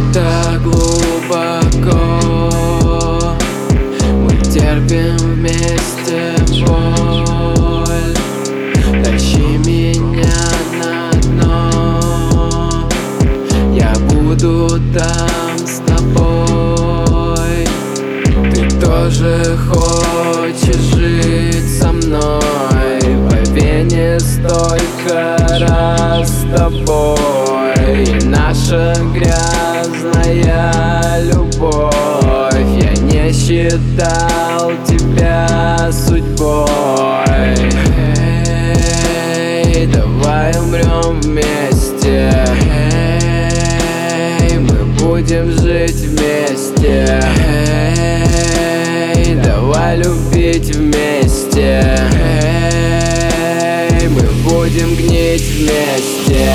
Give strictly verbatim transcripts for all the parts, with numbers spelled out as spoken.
так глубоко мы терпим вместе боль. Тащи меня на дно, я буду там с тобой. Ты тоже хочешь жить со мной, по вене столько раз с тобой. И наша грязная любовь, я не считал тебя судьбой. Эй, давай умрем вместе, эй, мы будем жить вместе, эй, давай любить вместе, эй, мы будем гнить вместе.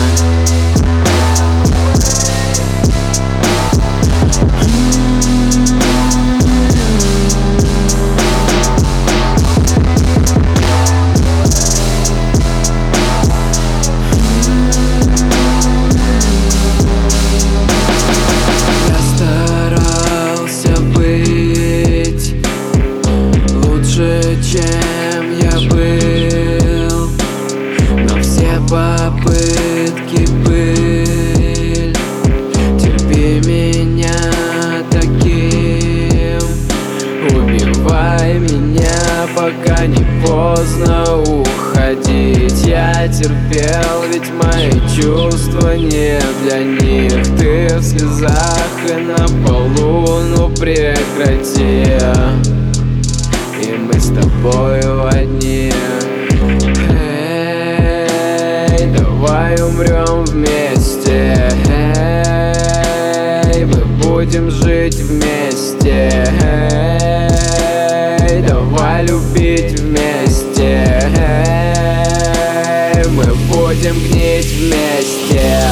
Чем я был, но все попытки быль. Терпи меня таким, убивай меня, пока не поздно уходить. Я терпел, ведь мои чувства не для них. Ты в слезах и на полу, ну прекрати. И мы с тобою одни. Эй, давай умрем вместе, эй, мы будем жить вместе, эй, давай любить вместе, эй, мы будем гнить вместе.